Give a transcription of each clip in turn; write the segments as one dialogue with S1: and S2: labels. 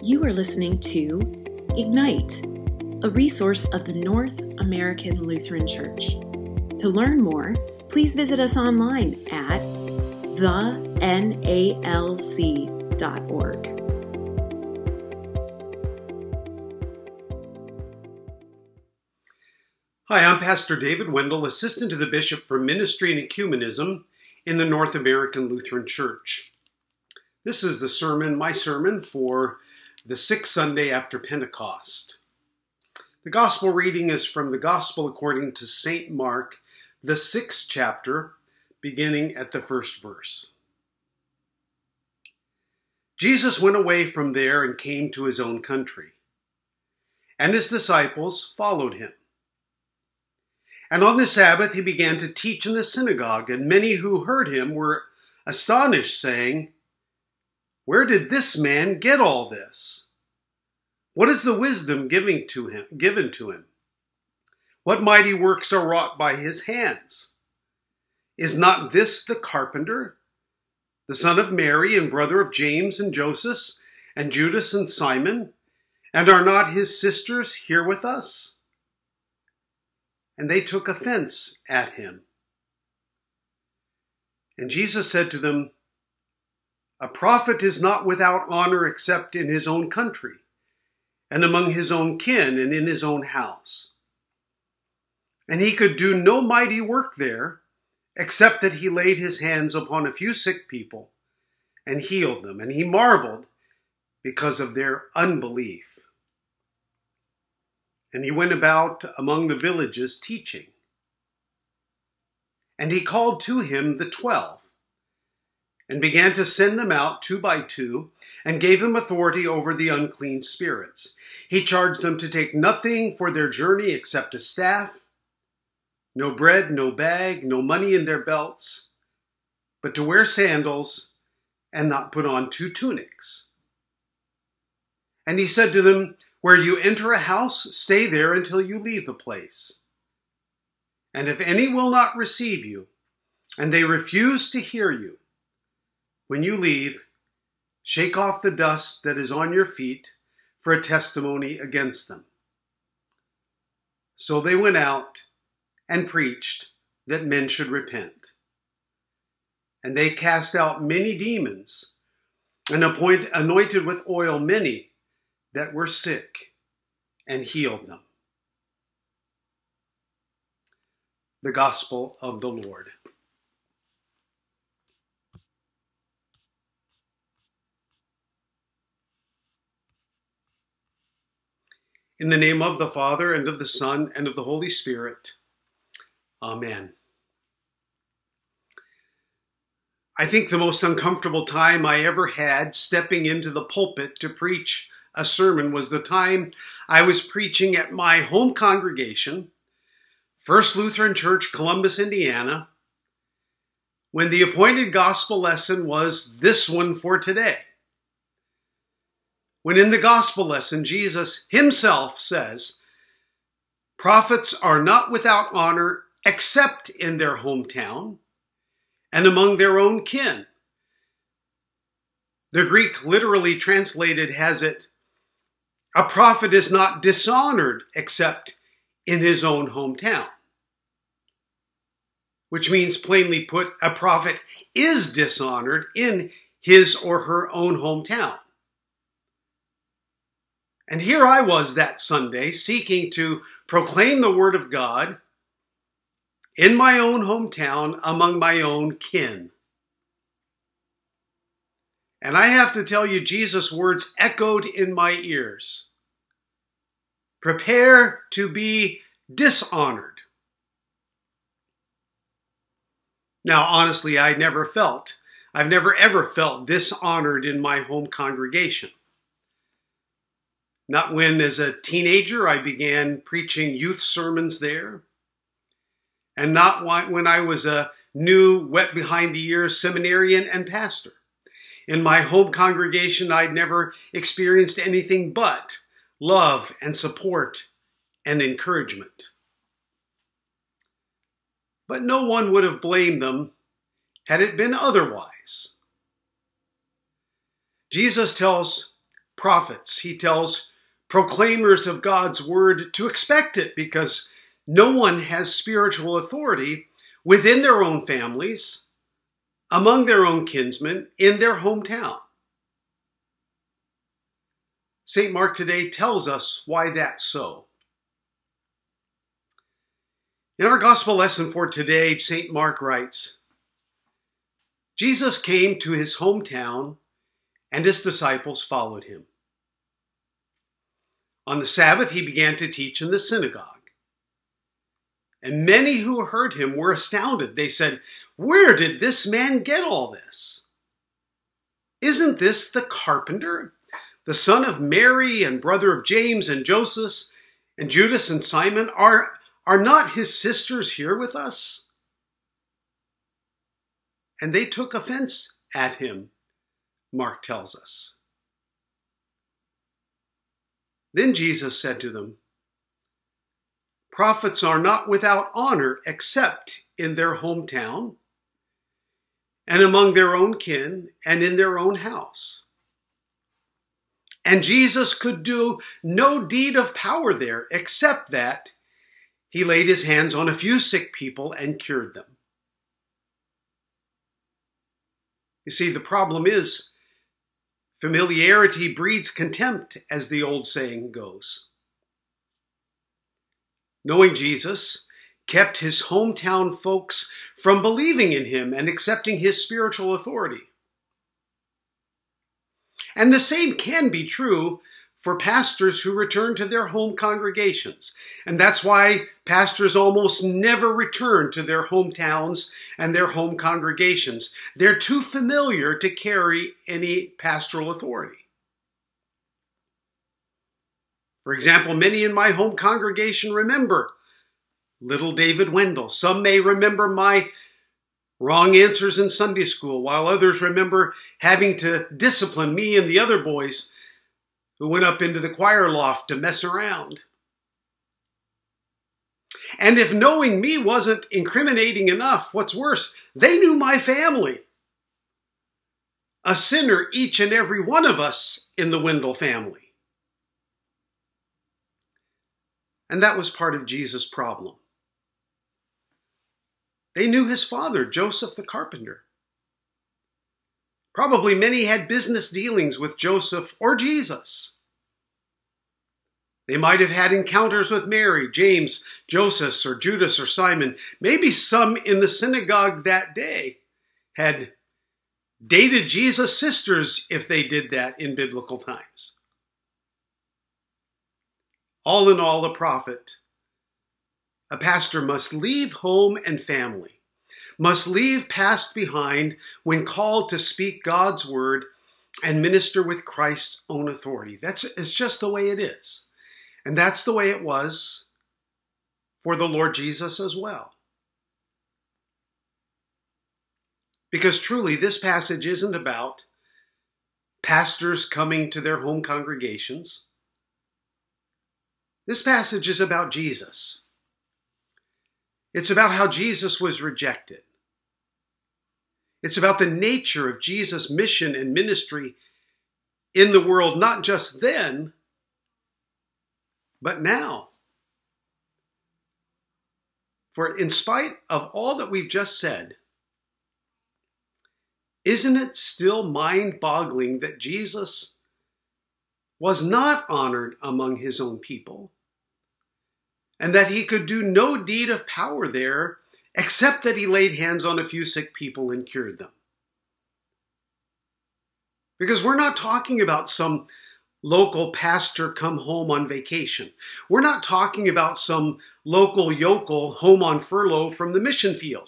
S1: You are listening to Ignite, a resource of the North American Lutheran Church. To learn more, please visit us online at thenalc.org.
S2: Hi, I'm Pastor David Wendell, Assistant to the Bishop for Ministry and Ecumenism in the North American Lutheran Church. This is my sermon for the sixth Sunday after Pentecost. The Gospel reading is from the Gospel according to St. Mark, the 6th chapter, beginning at the first verse. Jesus went away from there and came to his own country, and his disciples followed him. And on the Sabbath he began to teach in the synagogue, and many who heard him were astonished, saying, "Where did this man get all this? What is the wisdom given to him? What mighty works are wrought by his hands? Is not this the carpenter, the son of Mary and brother of James and Joseph and Judas and Simon? And are not his sisters here with us?" And they took offense at him. And Jesus said to them, "A prophet is not without honor except in his own country, and among his own kin, and in his own house." And he could do no mighty work there, except that he laid his hands upon a few sick people and healed them. And he marveled because of their unbelief. And he went about among the villages teaching. And he called to him the 12, and began to send them out 2 by 2, and gave them authority over the unclean spirits. He charged them to take nothing for their journey except a staff, no bread, no bag, no money in their belts, but to wear sandals and not put on 2 tunics. And he said to them, "Where you enter a house, stay there until you leave the place. And if any will not receive you, and they refuse to hear you, when you leave, shake off the dust that is on your feet for a testimony against them." So they went out and preached that men should repent. And they cast out many demons, and anointed with oil many that were sick, and healed them. The Gospel of the Lord. In the name of the Father, and of the Son, and of the Holy Spirit. Amen. I think the most uncomfortable time I ever had stepping into the pulpit to preach a sermon was the time I was preaching at my home congregation, First Lutheran Church, Columbus, Indiana, when the appointed gospel lesson was this one for today. When in the gospel lesson, Jesus himself says, "Prophets are not without honor except in their hometown and among their own kin." The Greek literally translated has it, "A prophet is not dishonored except in his own hometown." Which means, plainly put, a prophet is dishonored in his or her own hometown. And here I was that Sunday seeking to proclaim the word of God in my own hometown among my own kin. And I have to tell you, Jesus' words echoed in my ears. Prepare to be dishonored. Now, honestly, I've never ever felt dishonored in my home congregation. Not when, as a teenager, I began preaching youth sermons there. And not when I was a new, wet-behind-the-ears seminarian and pastor. In my home congregation, I'd never experienced anything but love and support and encouragement. But no one would have blamed them had it been otherwise. Jesus tells prophets. He tells proclaimers of God's word to expect it because no one has spiritual authority within their own families, among their own kinsmen, in their hometown. St. Mark today tells us why that's so. In our gospel lesson for today, St. Mark writes, Jesus came to his hometown and his disciples followed him. On the Sabbath, he began to teach in the synagogue. And many who heard him were astounded. They said, "Where did this man get all this? Isn't this the carpenter, the son of Mary and brother of James and Joseph and Judas and Simon? Are not his sisters here with us?" And they took offense at him, Mark tells us. Then Jesus said to them, "Prophets are not without honor except in their hometown and among their own kin and in their own house." And Jesus could do no deed of power there except that he laid his hands on a few sick people and cured them. You see, the problem is familiarity breeds contempt, as the old saying goes. Knowing Jesus kept his hometown folks from believing in him and accepting his spiritual authority. And the same can be true for pastors who return to their home congregations. And that's why pastors almost never return to their hometowns and their home congregations. They're too familiar to carry any pastoral authority. For example, many in my home congregation remember little David Wendell. Some may remember my wrong answers in Sunday school, while others remember having to discipline me and the other boys who went up into the choir loft to mess around. And if knowing me wasn't incriminating enough, what's worse, they knew my family. A sinner, each and every one of us in the Wendell family. And that was part of Jesus' problem. They knew his father, Joseph the carpenter. Probably many had business dealings with Joseph or Jesus. They might have had encounters with Mary, James, Joseph, or Judas, or Simon. Maybe some in the synagogue that day had dated Jesus' sisters if they did that in biblical times. All in all, a pastor must leave home and family, must leave past behind when called to speak God's word and minister with Christ's own authority. It's just the way it is. And that's the way it was for the Lord Jesus as well. Because truly, this passage isn't about pastors coming to their home congregations. This passage is about Jesus. It's about how Jesus was rejected. It's about the nature of Jesus' mission and ministry in the world, not just then, but now. For in spite of all that we've just said, isn't it still mind-boggling that Jesus was not honored among his own people, and that he could do no deed of power there except that he laid hands on a few sick people and cured them? Because we're not talking about some local pastor come home on vacation. We're not talking about some local yokel home on furlough from the mission field.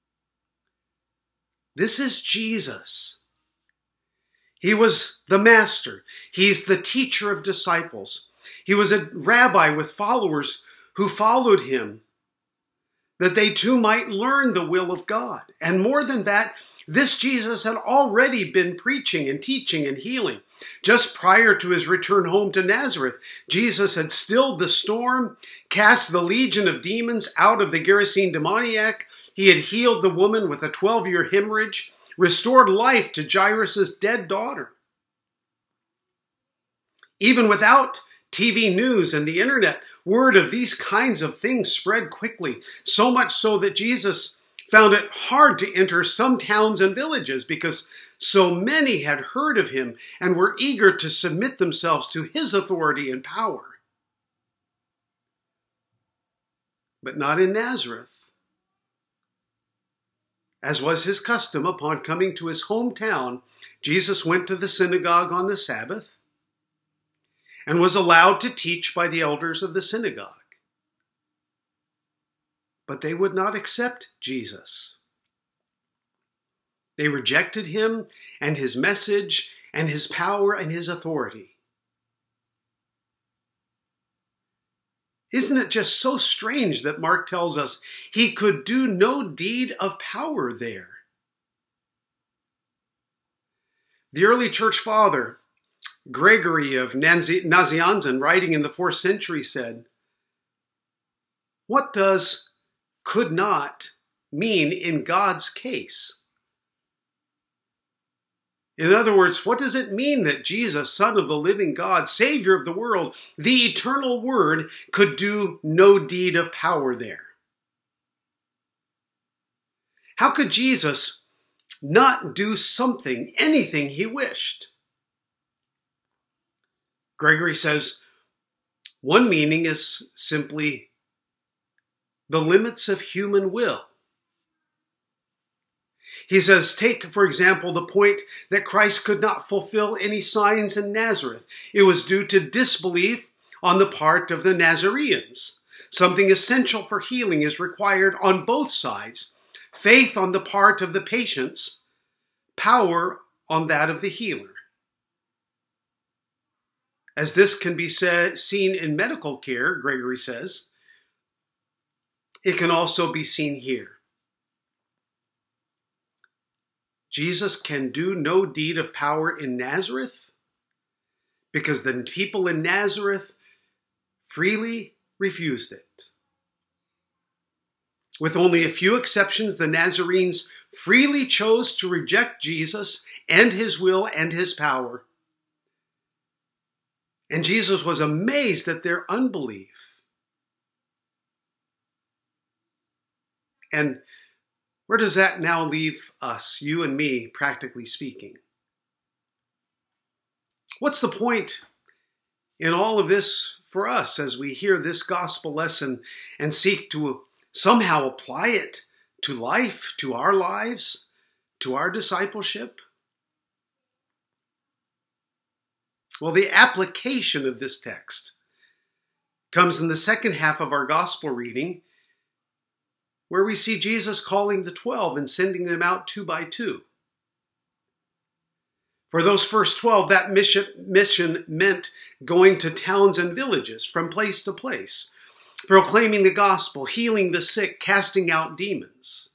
S2: This is Jesus. He was the master. He's the teacher of disciples. He was a rabbi with followers who followed him, that they too might learn the will of God. And more than that, this Jesus had already been preaching and teaching and healing. Just prior to his return home to Nazareth, Jesus had stilled the storm, cast the legion of demons out of the Gerasene demoniac. He had healed the woman with a 12-year hemorrhage, restored life to Jairus' dead daughter. Even without TV news and the internet, word of these kinds of things spread quickly, so much so that Jesus found it hard to enter some towns and villages because so many had heard of him and were eager to submit themselves to his authority and power. But not in Nazareth. As was his custom, upon coming to his hometown, Jesus went to the synagogue on the Sabbath and was allowed to teach by the elders of the synagogue. But they would not accept Jesus. They rejected him and his message and his power and his authority. Isn't it just so strange that Mark tells us he could do no deed of power there? The early church father, Gregory of Nazianzen, writing in the 4th century, said, "What does could not mean in God's case?" In other words, what does it mean that Jesus, Son of the living God, Savior of the world, the eternal Word, could do no deed of power there? How could Jesus not do something, anything he wished? Gregory says, one meaning is simply the limits of human will. He says, take, for example, the point that Christ could not fulfill any signs in Nazareth. It was due to disbelief on the part of the Nazareans. Something essential for healing is required on both sides. Faith on the part of the patients, power on that of the healer. As this can be seen in medical care, Gregory says, it can also be seen here. Jesus can do no deed of power in Nazareth because the people in Nazareth freely refused it. With only a few exceptions, the Nazarenes freely chose to reject Jesus and his will and his power. And Jesus was amazed at their unbelief. And where does that now leave us, you and me, practically speaking? What's the point in all of this for us as we hear this gospel lesson and seek to somehow apply it to life, to our lives, to our discipleship? Well, the application of this text comes in the second half of our gospel reading, where we see Jesus calling the 12 and sending them out 2 by 2. For those first 12, that mission meant going to towns and villages from place to place, proclaiming the gospel, healing the sick, casting out demons.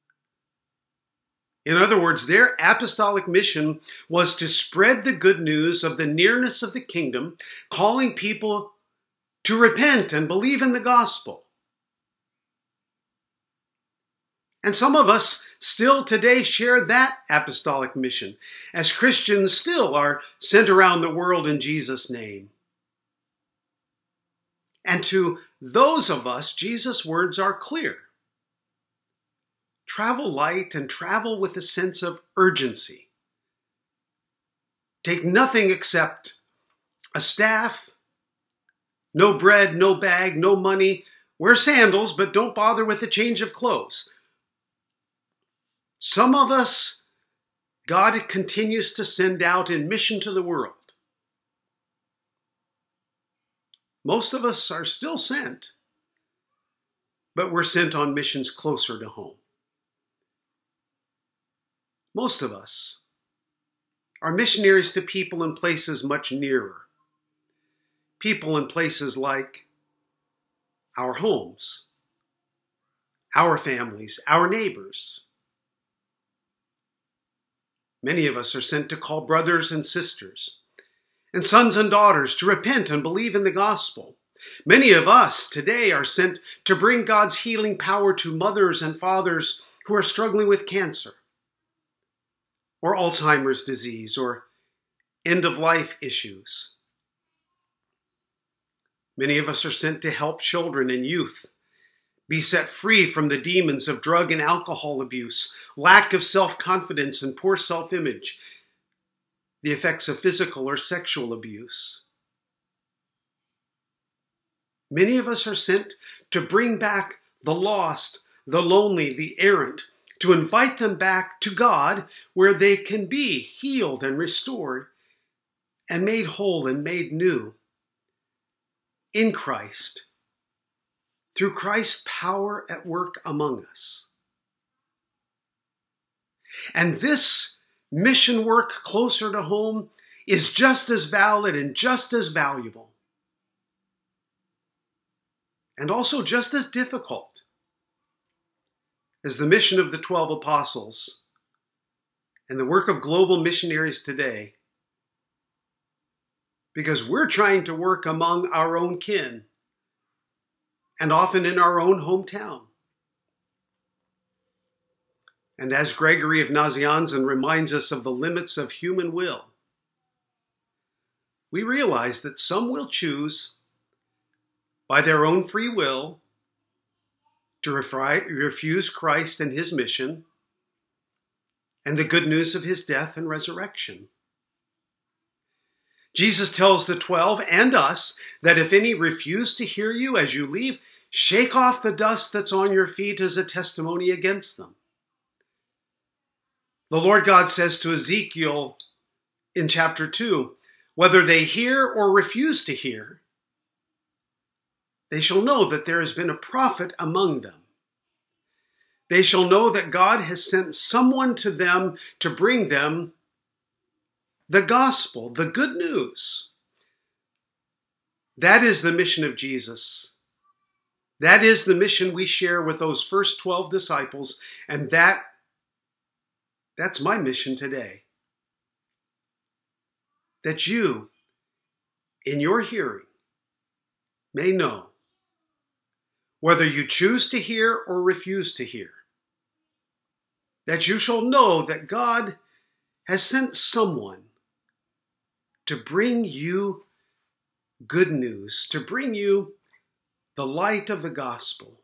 S2: In other words, their apostolic mission was to spread the good news of the nearness of the kingdom, calling people to repent and believe in the gospel. And some of us still today share that apostolic mission, as Christians still are sent around the world in Jesus' name. And to those of us, Jesus' words are clear. Travel light and travel with a sense of urgency. Take nothing except a staff, no bread, no bag, no money. Wear sandals, but don't bother with a change of clothes. Some of us, God continues to send out in mission to the world. Most of us are still sent, but we're sent on missions closer to home. Most of us are missionaries to people in places much nearer. People in places like our homes, our families, our neighbors. Many of us are sent to call brothers and sisters and sons and daughters to repent and believe in the gospel. Many of us today are sent to bring God's healing power to mothers and fathers who are struggling with cancer or Alzheimer's disease or end-of-life issues. Many of us are sent to help children and youth be set free from the demons of drug and alcohol abuse, lack of self-confidence and poor self-image, the effects of physical or sexual abuse. Many of us are sent to bring back the lost, the lonely, the errant, to invite them back to God where they can be healed and restored and made whole and made new in Christ, through Christ's power at work among us. And this mission work closer to home is just as valid and just as valuable, and also just as difficult as the mission of the 12 apostles and the work of global missionaries today, because we're trying to work among our own kin and often in our own hometown. And as Gregory of Nazianzen reminds us of the limits of human will, we realize that some will choose, by their own free will, to refuse Christ and his mission and the good news of his death and resurrection. Jesus tells the 12 and us that if any refuse to hear you as you leave, shake off the dust that's on your feet as a testimony against them. The Lord God says to Ezekiel in chapter 2, whether they hear or refuse to hear, they shall know that there has been a prophet among them. They shall know that God has sent someone to them to bring them the gospel, the good news. That is the mission of Jesus. That is the mission we share with those first 12 disciples, and that's my mission today. That you, in your hearing, may know, whether you choose to hear or refuse to hear, that you shall know that God has sent someone to bring you good news, to bring you the light of the gospel.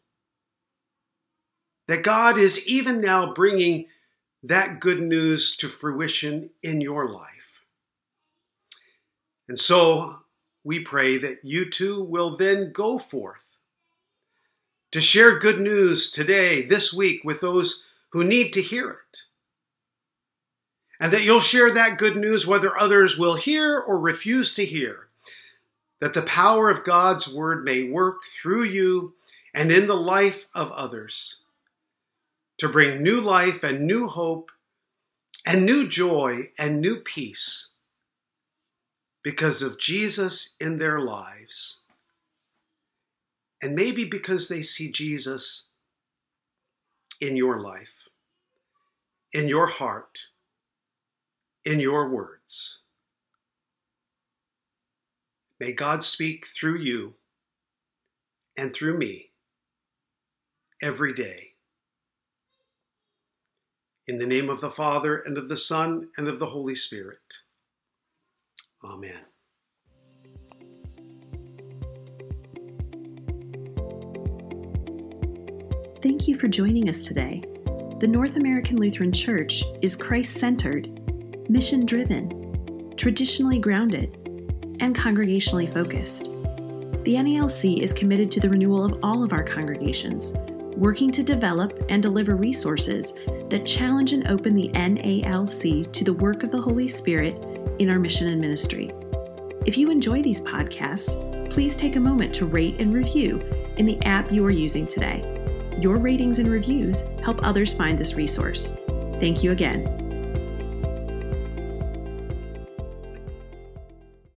S2: That God is even now bringing that good news to fruition in your life. And so we pray that you too will then go forth to share good news today, this week, with those who need to hear it. And that you'll share that good news whether others will hear or refuse to hear. That the power of God's word may work through you and in the life of others to bring new life and new hope and new joy and new peace because of Jesus in their lives. And maybe because they see Jesus in your life, in your heart, in your words. May God speak through you and through me every day. In the name of the Father, and of the Son, and of the Holy Spirit. Amen.
S1: Thank you for joining us today. The North American Lutheran Church is Christ-centered, mission-driven, traditionally grounded, and congregationally focused. The NALC is committed to the renewal of all of our congregations, working to develop and deliver resources that challenge and open the NALC to the work of the Holy Spirit in our mission and ministry. If you enjoy these podcasts, please take a moment to rate and review in the app you are using today. Your ratings and reviews help others find this resource. Thank you again.